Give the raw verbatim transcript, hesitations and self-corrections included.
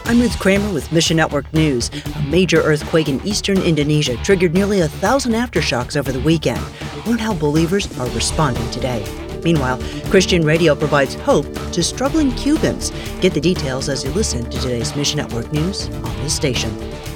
I'm Ruth Kramer with Mission Network News. A major earthquake in eastern Indonesia triggered nearly a thousand aftershocks over the weekend. Learn how believers are responding today. Meanwhile, Christian radio provides hope to struggling Cubans. Get the details as you listen to today's Mission Network News on this station.